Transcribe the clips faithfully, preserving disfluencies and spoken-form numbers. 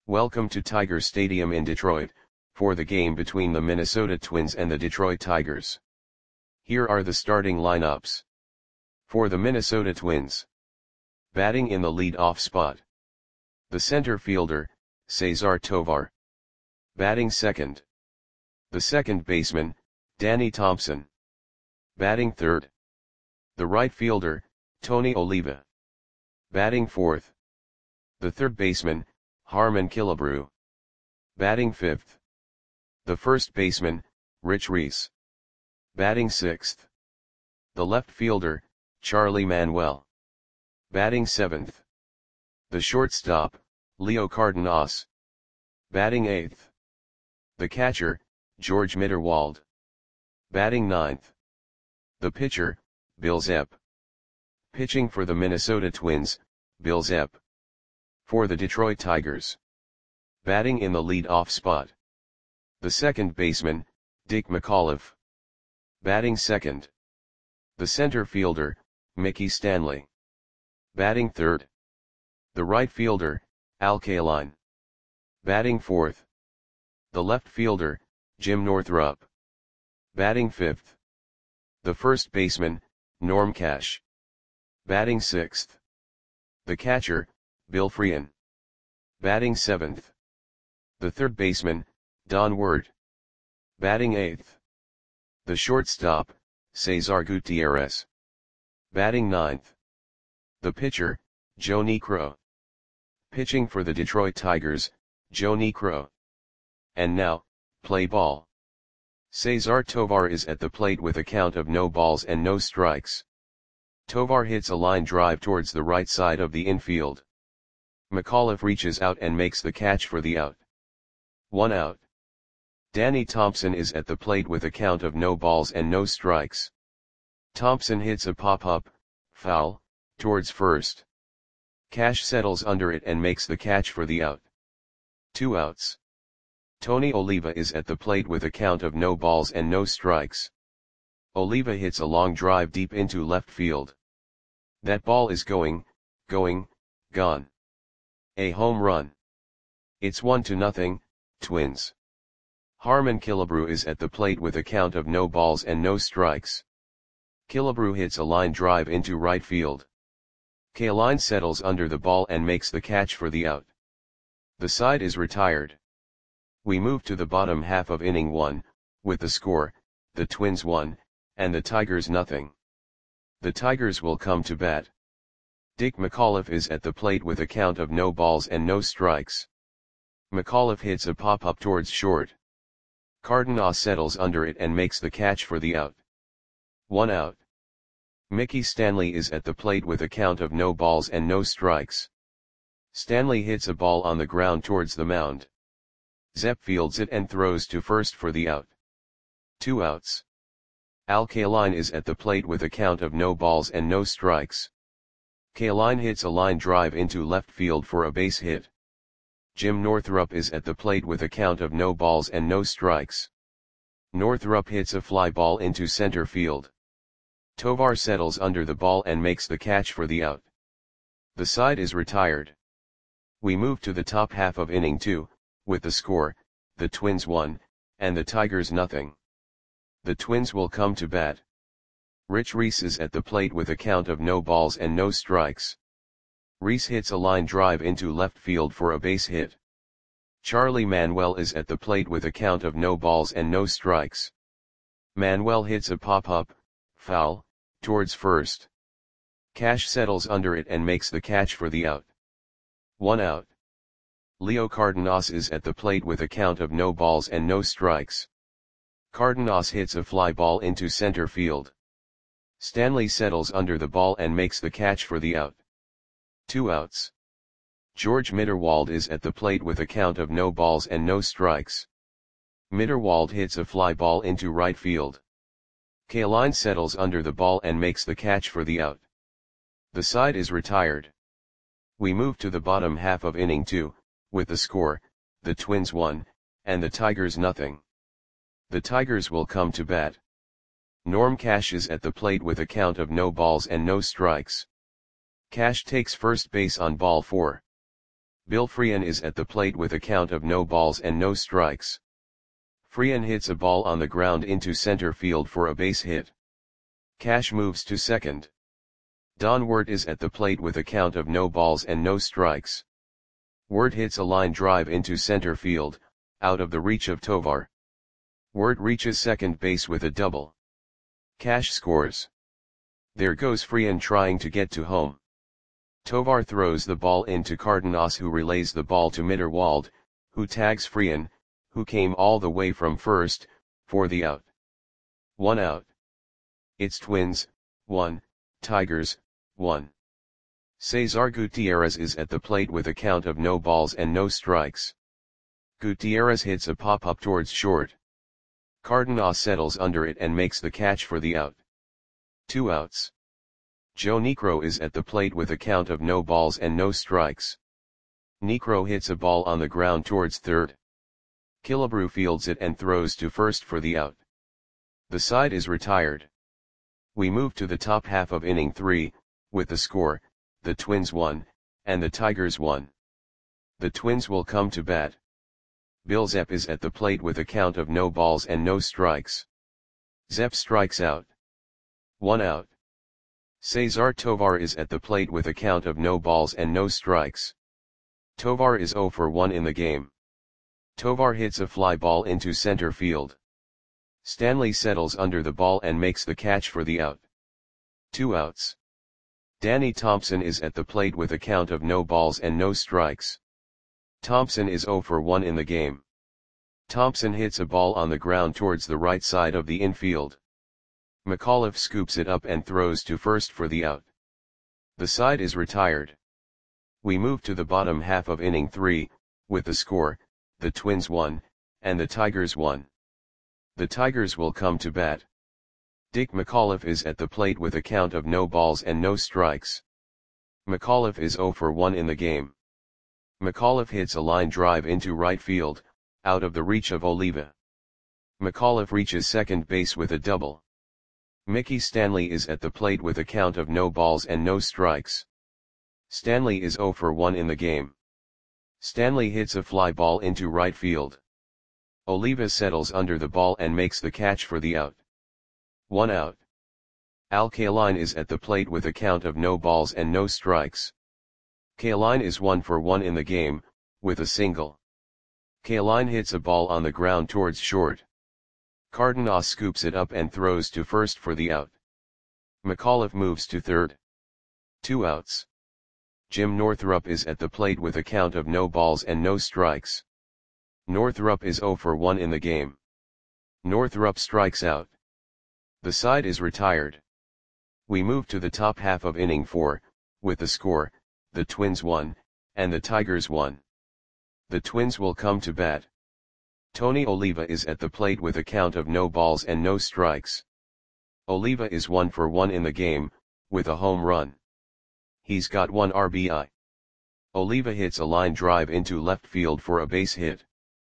Welcome to Tiger Stadium in Detroit, for the game between the Minnesota Twins and the Detroit Tigers. Here are the starting lineups. For the Minnesota Twins. Batting in the lead-off spot. The center fielder, Cesar Tovar. Batting second. The second baseman, Danny Thompson. Batting third. The right fielder, Tony Oliva. Batting fourth. The third baseman, Harmon Killebrew. Batting fifth. The first baseman, Rich Reese. Batting sixth. The left fielder, Charlie Manuel. Batting seventh. The shortstop, Leo Cardenas. Batting eighth. The catcher, George Mitterwald. Batting ninth. The pitcher, Bill Zepp. Pitching for the Minnesota Twins, Bill Zepp. For the Detroit Tigers. Batting in the lead-off spot. The second baseman, Dick McAuliffe. Batting second. The center fielder, Mickey Stanley. Batting third. The right fielder, Al Kaline. Batting fourth. The left fielder, Jim Northrup. Batting fifth. The first baseman, Norm Cash. Batting sixth. The catcher, Bill Freehan. Batting seventh. The third baseman, Don Ward. Batting eighth. The shortstop, Cesar Gutierrez. Batting ninth. The pitcher, Joe Niekro. Pitching for the Detroit Tigers, Joe Niekro. And now, play ball. Cesar Tovar is at the plate with a count of no balls and no strikes. Tovar hits a line drive towards the right side of the infield. McAuliffe reaches out and makes the catch for the out. One out. Danny Thompson is at the plate with a count of no balls and no strikes. Thompson hits a pop-up, foul, towards first. Cash settles under it and makes the catch for the out. Two outs. Tony Oliva is at the plate with a count of no balls and no strikes. Oliva hits a long drive deep into left field. That ball is going, going, gone. A home run. It's one to nothing, Twins. Harmon Killebrew is at the plate with a count of no balls and no strikes. Killebrew hits a line drive into right field. Kaline settles under the ball and makes the catch for the out. The side is retired. We move to the bottom half of inning one, with the score, the Twins one, and the Tigers nothing. The Tigers will come to bat. Dick McAuliffe is at the plate with a count of no balls and no strikes. McAuliffe hits a pop-up towards short. Cardenas settles under it and makes the catch for the out. One out. Mickey Stanley is at the plate with a count of no balls and no strikes. Stanley hits a ball on the ground towards the mound. Zepp fields it and throws to first for the out. Two outs. Al Kaline is at the plate with a count of no balls and no strikes. Kaline hits a line drive into left field for a base hit. Jim Northrup is at the plate with a count of no balls and no strikes. Northrup hits a fly ball into center field. Tovar settles under the ball and makes the catch for the out. The side is retired. We move to the top half of inning two, with the score, the Twins one, and the Tigers nothing. The Twins will come to bat. Rich Reese is at the plate with a count of no balls and no strikes. Reese hits a line drive into left field for a base hit. Charlie Manuel is at the plate with a count of no balls and no strikes. Manuel hits a pop-up, foul, towards first. Cash settles under it and makes the catch for the out. One out. Leo Cardenas is at the plate with a count of no balls and no strikes. Cardenas hits a fly ball into center field. Stanley settles under the ball and makes the catch for the out. Two outs. George Mitterwald is at the plate with a count of no balls and no strikes. Mitterwald hits a fly ball into right field. Kaline settles under the ball and makes the catch for the out. The side is retired. We move to the bottom half of inning two, with the score, the Twins one, and the Tigers nothing. The Tigers will come to bat. Norm Cash is at the plate with a count of no balls and no strikes. Cash takes first base on ball four. Bill Frean is at the plate with a count of no balls and no strikes. Frean hits a ball on the ground into center field for a base hit. Cash moves to second. Don Wirt is at the plate with a count of no balls and no strikes. Wirt hits a line drive into center field, out of the reach of Tovar. Wirt reaches second base with a double. Cash scores. There goes Frean trying to get to home. Tovar throws the ball into Cardenas, who relays the ball to Mitterwald, who tags Frean, who came all the way from first, for the out. One out. It's Twins, one, Tigers, one. Cesar Gutierrez is at the plate with a count of no balls and no strikes. Gutierrez hits a pop-up towards short. Cardenas settles under it and makes the catch for the out. Two outs. Joe Niekro is at the plate with a count of no balls and no strikes. Niekro hits a ball on the ground towards third. Killebrew fields it and throws to first for the out. The side is retired. We move to the top half of inning three, with the score, the Twins won, and the Tigers won. The Twins will come to bat. Bill Zepp is at the plate with a count of no balls and no strikes. Zepp strikes out. One out. Cesar Tovar is at the plate with a count of no balls and no strikes. Tovar is zero for one in the game. Tovar hits a fly ball into center field. Stanley settles under the ball and makes the catch for the out. Two outs. Danny Thompson is at the plate with a count of no balls and no strikes. Thompson is zero for one in the game. Thompson hits a ball on the ground towards the right side of the infield. McAuliffe scoops it up and throws to first for the out. The side is retired. We move to the bottom half of inning three, with the score, the Twins won, and the Tigers won. The Tigers will come to bat. Dick McAuliffe is at the plate with a count of no balls and no strikes. McAuliffe is zero for one in the game. McAuliffe hits a line drive into right field, out of the reach of Oliva. McAuliffe reaches second base with a double. Mickey Stanley is at the plate with a count of no balls and no strikes. Stanley is zero for one in the game. Stanley hits a fly ball into right field. Oliva settles under the ball and makes the catch for the out. One out. Al Kaline is at the plate with a count of no balls and no strikes. Kaline is one for one in the game, with a single. Kaline hits a ball on the ground towards short. Cardenas scoops it up and throws to first for the out. McAuliffe moves to third. Two outs. Jim Northrup is at the plate with a count of no balls and no strikes. Northrup is zero for one in the game. Northrup strikes out. The side is retired. We move to the top half of inning four, with the score, the Twins won, and the Tigers won. The Twins will come to bat. Tony Oliva is at the plate with a count of no balls and no strikes. Oliva is one for one in the game, with a home run. He's got one R B I. Oliva hits a line drive into left field for a base hit.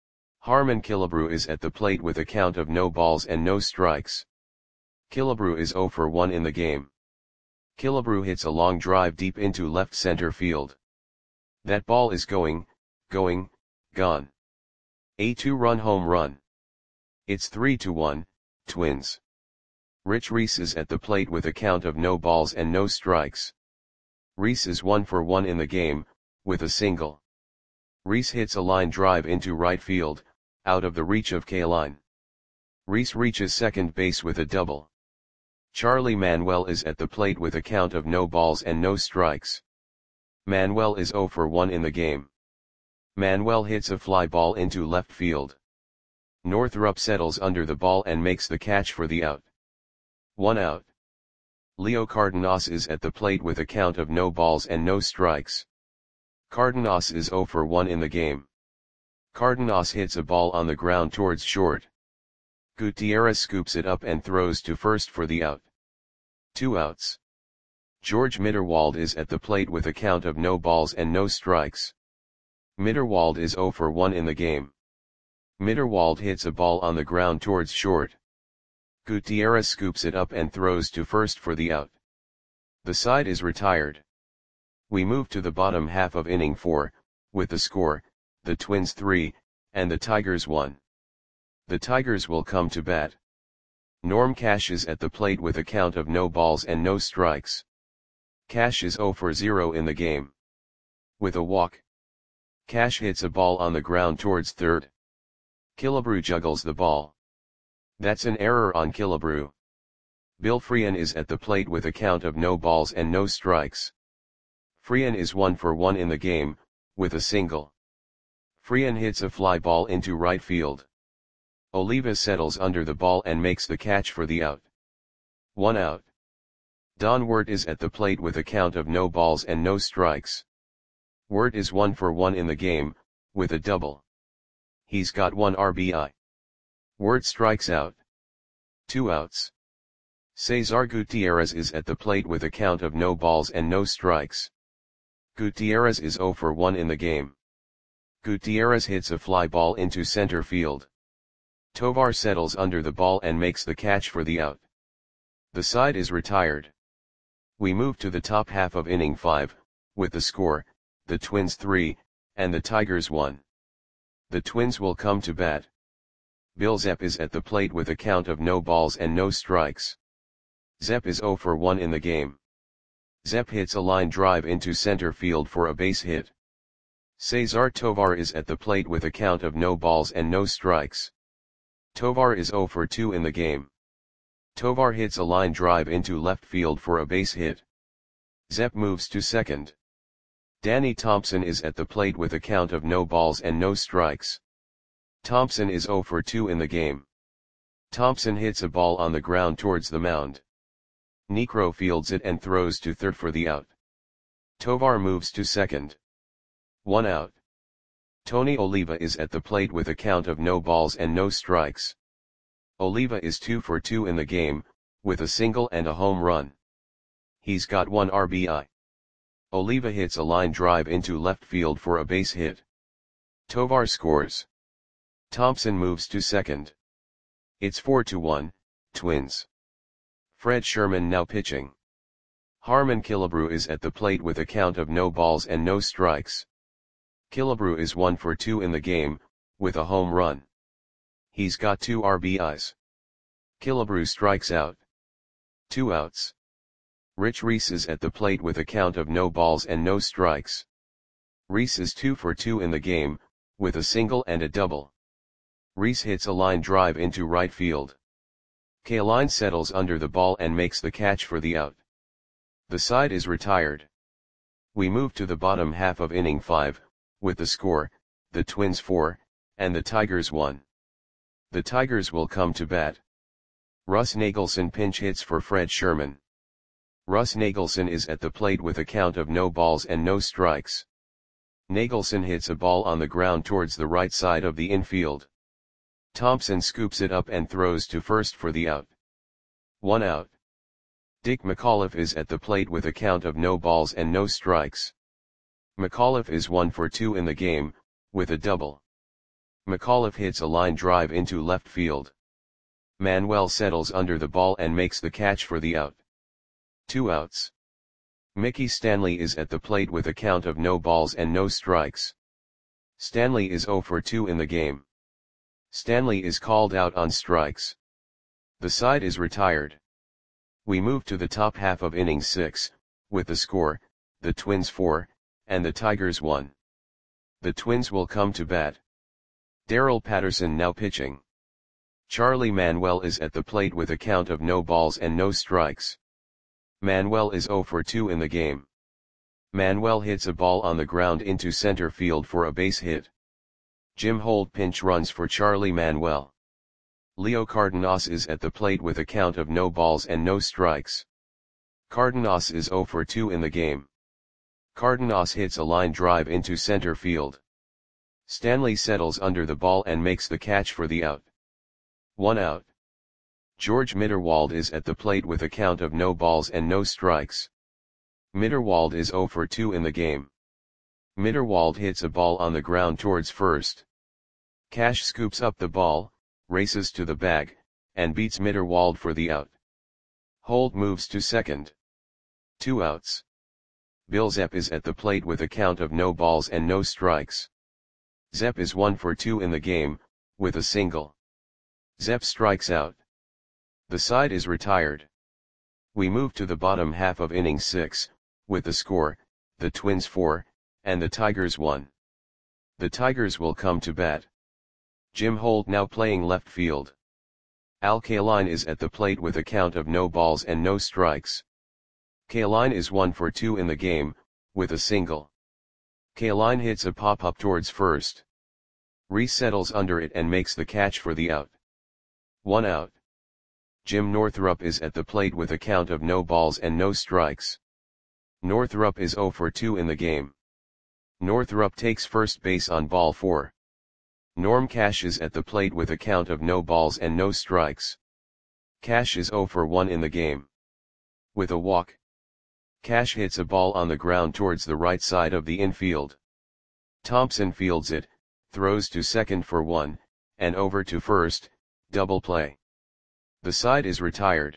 Harmon Killebrew is at the plate with a count of no balls and no strikes. Killebrew is zero for one in the game. Killebrew hits a long drive deep into left center field. That ball is going, going, gone. A two-run home run. It's three to one, Twins. Rich Reese is at the plate with a count of no balls and no strikes. Reese is one for one in the game, with a single. Reese hits a line drive into right field, out of the reach of Kaline. Reese reaches second base with a double. Charlie Manuel is at the plate with a count of no balls and no strikes. Manuel is zero for one in the game. Manuel hits a fly ball into left field. Northrup settles under the ball and makes the catch for the out. One out. Leo Cardenas is at the plate with a count of no balls and no strikes. Cardenas is zero for one in the game. Cardenas hits a ball on the ground towards short. Gutierrez scoops it up and throws to first for the out. Two outs. George Mitterwald is at the plate with a count of no balls and no strikes. Mitterwald is zero for one in the game. Mitterwald hits a ball on the ground towards short. Gutierrez scoops it up and throws to first for the out. The side is retired. We move to the bottom half of inning four, with the score, the Twins three, and the Tigers one. The Tigers will come to bat. Norm Cash is at the plate with a count of no balls and no strikes. Cash is zero for zero in the game. With a walk, Cash hits a ball on the ground towards third. Killebrew juggles the ball. That's an error on Killebrew. Bill Freehan is at the plate with a count of no balls and no strikes. Freehan is one for one in the game, with a single. Freehan hits a fly ball into right field. Oliva settles under the ball and makes the catch for the out. One out. Don Wirt is at the plate with a count of no balls and no strikes. Wirt is one for one in the game, with a double. He's got one R B I. Wirt strikes out. Two outs. Cesar Gutierrez is at the plate with a count of no balls and no strikes. Gutierrez is zero for one in the game. Gutierrez hits a fly ball into center field. Tovar settles under the ball and makes the catch for the out. The side is retired. We move to the top half of inning five, with the score, the Twins three, and the Tigers one. The Twins will come to bat. Bill Zepp is at the plate with a count of no balls and no strikes. Zepp is zero for one in the game. Zepp hits a line drive into center field for a base hit. Cesar Tovar is at the plate with a count of no balls and no strikes. Tovar is zero for two in the game. Tovar hits a line drive into left field for a base hit. Zepp moves to second. Danny Thompson is at the plate with a count of no balls and no strikes. Thompson is zero for two in the game. Thompson hits a ball on the ground towards the mound. Niekro fields it and throws to third for the out. Tovar moves to second. One out. Tony Oliva is at the plate with a count of no balls and no strikes. Oliva is two for two in the game, with a single and a home run. He's got one R B I. Oliva hits a line drive into left field for a base hit. Tovar scores. Thompson moves to second. It's four to one, Twins. Fred Sherman now pitching. Harmon Killebrew is at the plate with a count of no balls and no strikes. Killebrew is one for two in the game, with a home run. He's got two R B Is. Killebrew strikes out. Two outs. Rich Reese is at the plate with a count of no balls and no strikes. Reese is two for two in the game, with a single and a double. Reese hits a line drive into right field. Kaline settles under the ball and makes the catch for the out. The side is retired. We move to the bottom half of inning five, with the score, the Twins four, and the Tigers one. The Tigers will come to bat. Russ Nagelson pinch hits for Fred Sherman. Russ Nagelson is at the plate with a count of no balls and no strikes. Nagelson hits a ball on the ground towards the right side of the infield. Thompson scoops it up and throws to first for the out. One out. Dick McAuliffe is at the plate with a count of no balls and no strikes. McAuliffe is one for two in the game, with a double. McAuliffe hits a line drive into left field. Manuel settles under the ball and makes the catch for the out. Two outs. Mickey Stanley is at the plate with a count of no balls and no strikes. Stanley is zero for two in the game. Stanley is called out on strikes. The side is retired. We move to the top half of inning six, with the score, the Twins four, and the Tigers one. The Twins will come to bat. Darrell Patterson now pitching. Charlie Manuel is at the plate with a count of no balls and no strikes. Manuel is zero for two in the game. Manuel hits a ball on the ground into center field for a base hit. Jim Holt pinch runs for Charlie Manuel. Leo Cardenas is at the plate with a count of no balls and no strikes. Cardenas is zero for two in the game. Cardenas hits a line drive into center field. Stanley settles under the ball and makes the catch for the out. One out. George Mitterwald is at the plate with a count of no balls and no strikes. Mitterwald is zero for two in the game. Mitterwald hits a ball on the ground towards first. Cash scoops up the ball, races to the bag, and beats Mitterwald for the out. Holt moves to second. Two outs. Bill Zepp is at the plate with a count of no balls and no strikes. Zepp is one for two in the game, with a single. Zepp strikes out. The side is retired. We move to the bottom half of inning six, with the score, the Twins four, and the Tigers one. The Tigers will come to bat. Jim Holt now playing left field. Al Kaline is at the plate with a count of no balls and no strikes. Kaline is one for two in the game, with a single. Kaline hits a pop-up towards first. Reese settles under it and makes the catch for the out. One out. Jim Northrup is at the plate with a count of no balls and no strikes. Northrup is zero for two in the game. Northrup takes first base on ball four. Norm Cash is at the plate with a count of no balls and no strikes. Cash is zero for one in the game. With a walk, Cash hits a ball on the ground towards the right side of the infield. Thompson fields it, throws to second for one, and over to first, double play. The side is retired.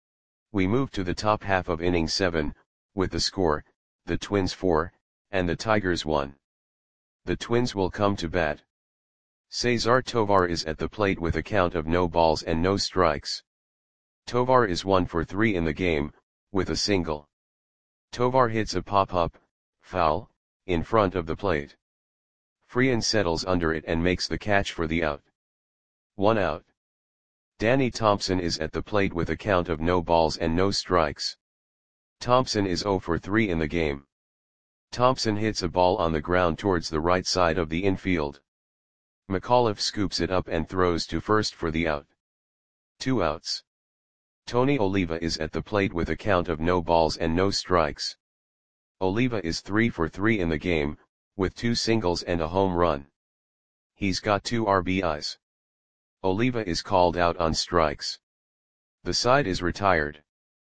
We move to the top half of inning seven, with the score, the Twins four, and the Tigers one. The Twins will come to bat. Cesar Tovar is at the plate with a count of no balls and no strikes. Tovar is one for three in the game, with a single. Tovar hits a pop-up, foul, in front of the plate. Freehan settles under it and makes the catch for the out. One out. Danny Thompson is at the plate with a count of no balls and no strikes. Thompson is zero for three in the game. Thompson hits a ball on the ground towards the right side of the infield. McAuliffe scoops it up and throws to first for the out. Two outs. Tony Oliva is at the plate with a count of no balls and no strikes. Oliva is three for three in the game, with two singles and a home run. He's got two R B Is. Oliva is called out on strikes. The side is retired.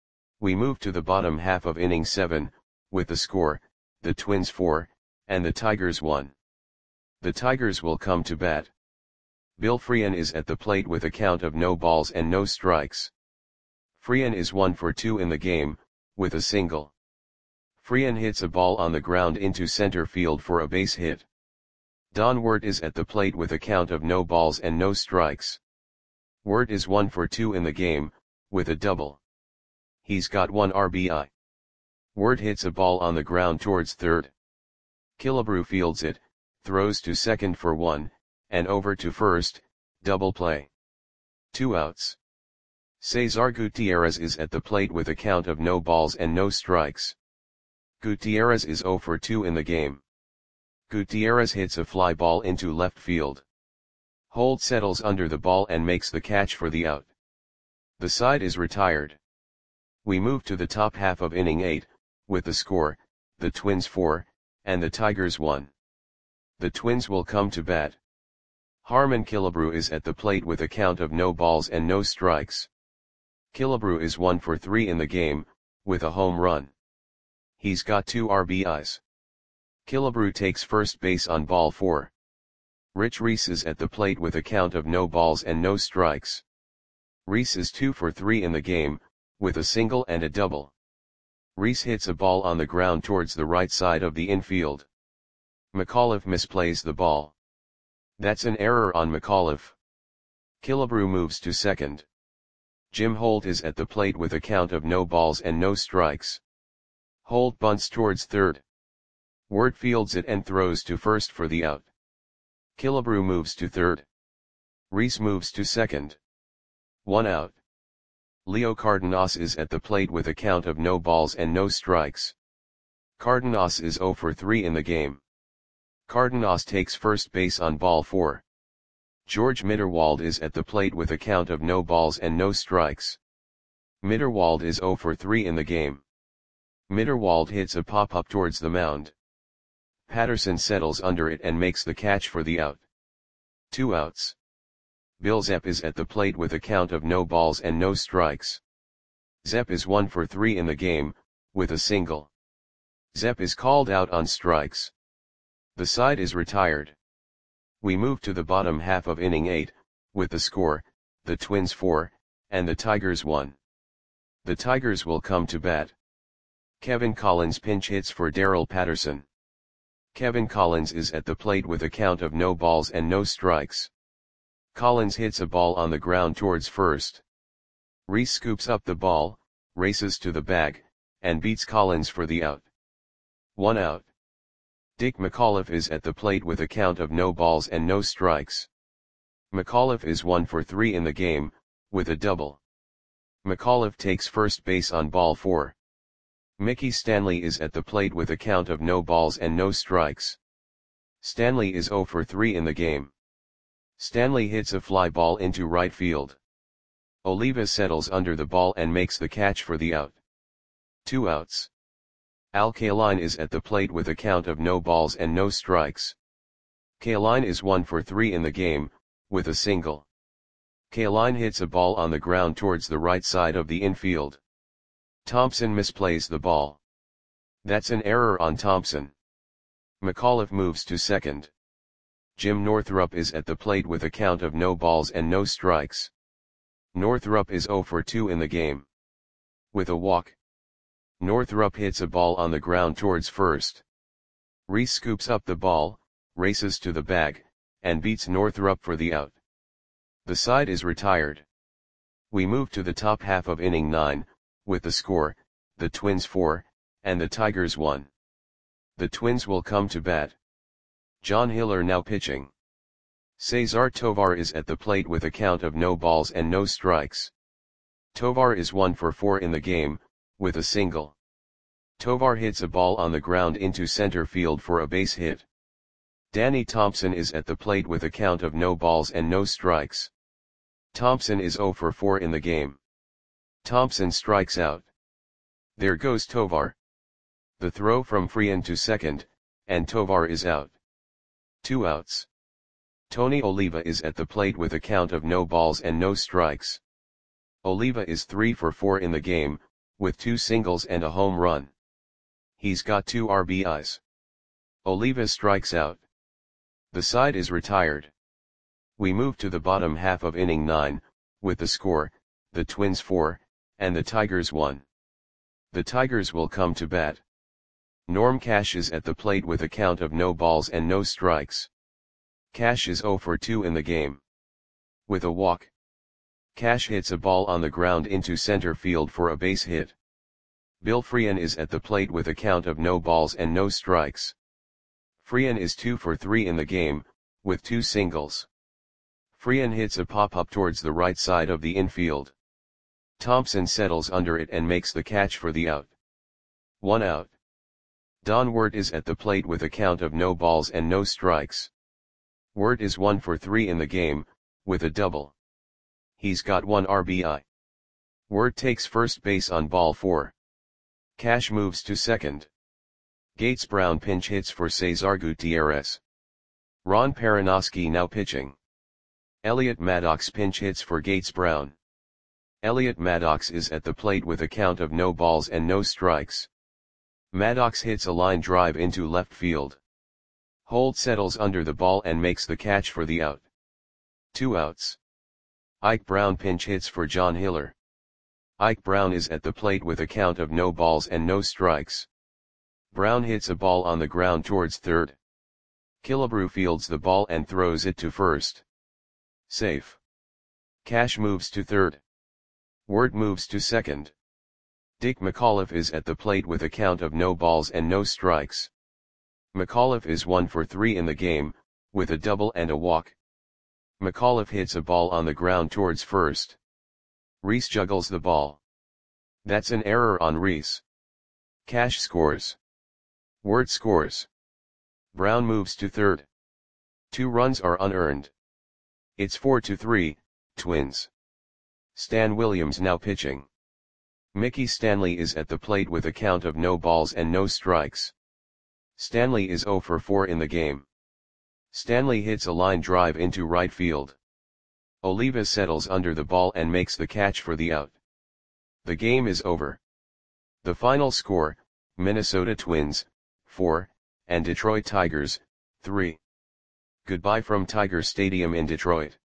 We move to the bottom half of inning seven, with the score, the Twins four, and the Tigers one. The Tigers will come to bat. Bill Freehan is at the plate with a count of no balls and no strikes. Freehan is one for two in the game, with a single. Freehan hits a ball on the ground into center field for a base hit. Don Wirt is at the plate with a count of no balls and no strikes. Wirt is one for two in the game, with a double. He's got one R B I. Wirt hits a ball on the ground towards third. Killebrew fields it, throws to second for one, and over to first, double play. Two outs. Cesar Gutierrez is at the plate with a count of no balls and no strikes. Gutierrez is zero for two in the game. Gutierrez hits a fly ball into left field. Holt settles under the ball and makes the catch for the out. The side is retired. We move to the top half of inning eight, with the score, the Twins four, and the Tigers one. The Twins will come to bat. Harmon Killebrew is at the plate with a count of no balls and no strikes. Killebrew is one for three in the game, with a home run. He's got two R B Is. Killebrew takes first base on ball four. Rich Reese is at the plate with a count of no balls and no strikes. Reese is two for three in the game, with a single and a double. Reese hits a ball on the ground towards the right side of the infield. McAuliffe misplays the ball. That's an error on McAuliffe. Killebrew moves to second. Jim Holt is at the plate with a count of no balls and no strikes. Holt bunts towards third. Wirt fields it and throws to first for the out. Killebrew moves to third. Reese moves to second. One out. Leo Cardenas is at the plate with a count of no balls and no strikes. Cardenas is zero for three in the game. Cardenas takes first base on ball four. George Mitterwald is at the plate with a count of no balls and no strikes. Mitterwald is zero for three in the game. Mitterwald hits a pop-up towards the mound. Patterson settles under it and makes the catch for the out. Two outs. Bill Zepp is at the plate with a count of no balls and no strikes. Zepp is one for three in the game, with a single. Zepp is called out on strikes. The side is retired. We move to the bottom half of inning eight, with the score, the Twins four, and the Tigers one. The Tigers will come to bat. Kevin Collins pinch hits for Daryl Patterson. Kevin Collins is at the plate with a count of no balls and no strikes. Collins hits a ball on the ground towards first. Reese scoops up the ball, races to the bag, and beats Collins for the out. One out. Dick McAuliffe is at the plate with a count of no balls and no strikes. McAuliffe is one for three in the game, with a double. McAuliffe takes first base on ball four. Mickey Stanley is at the plate with a count of no balls and no strikes. Stanley is zero for three in the game. Stanley hits a fly ball into right field. Oliva settles under the ball and makes the catch for the out. Two outs. Al Kaline is at the plate with a count of no balls and no strikes. Kaline is one for three in the game, with a single. Kaline hits a ball on the ground towards the right side of the infield. Thompson misplays the ball. That's an error on Thompson. McAuliffe moves to second. Jim Northrup is at the plate with a count of no balls and no strikes. Northrup is zero for two in the game. With a walk. Northrup hits a ball on the ground towards first. Reese scoops up the ball, races to the bag, and beats Northrup for the out. The side is retired. We move to the top half of inning nine, with the score, the Twins four, and the Tigers one. The Twins will come to bat. John Hiller now pitching. Cesar Tovar is at the plate with a count of no balls and no strikes. Tovar is one for four in the game, with a single. Tovar hits a ball on the ground into center field for a base hit. Danny Thompson is at the plate with a count of no balls and no strikes. Thompson is zero for four in the game. Thompson strikes out. There goes Tovar. The throw from Freehan to second, and Tovar is out. Two outs. Tony Oliva is at the plate with a count of no balls and no strikes. Oliva is three for four in the game, with two singles and a home run. He's got two R B Is. Oliva strikes out. The side is retired. We move to the bottom half of inning nine, with the score, the Twins four, and the Tigers one. The Tigers will come to bat. Norm Cash is at the plate with a count of no balls and no strikes. Cash is zero for two in the game. With a walk. Cash hits a ball on the ground into center field for a base hit. Bill Freehan is at the plate with a count of no balls and no strikes. Freehan is two for three in the game, with two singles. Freehan hits a pop-up towards the right side of the infield. Thompson settles under it and makes the catch for the out. One out. Don Wirt is at the plate with a count of no balls and no strikes. Wirt is one for three in the game, with a double. He's got one R B I. Wirt takes first base on ball four. Cash moves to second. Gates Brown pinch hits for Cesar Gutierrez. Ron Peranowski now pitching. Elliot Maddox pinch hits for Gates Brown. Elliot Maddox is at the plate with a count of no balls and no strikes. Maddox hits a line drive into left field. Holt settles under the ball and makes the catch for the out. Two outs. Ike Brown pinch hits for John Hiller. Ike Brown is at the plate with a count of no balls and no strikes. Brown hits a ball on the ground towards third. Killebrew fields the ball and throws it to first. Safe. Cash moves to third. Wirt moves to second. Dick McAuliffe is at the plate with a count of no balls and no strikes. McAuliffe is one for three in the game, with a double and a walk. McAuliffe hits a ball on the ground towards first. Reese juggles the ball. That's an error on Reese. Cash scores. Wirt scores. Brown moves to third. Two runs are unearned. It's four to three, Twins. Stan Williams now pitching. Mickey Stanley is at the plate with a count of no balls and no strikes. Stanley is zero for four in the game. Stanley hits a line drive into right field. Oliva settles under the ball and makes the catch for the out. The game is over. The final score, Minnesota Twins, four, and Detroit Tigers, three. Goodbye from Tiger Stadium in Detroit.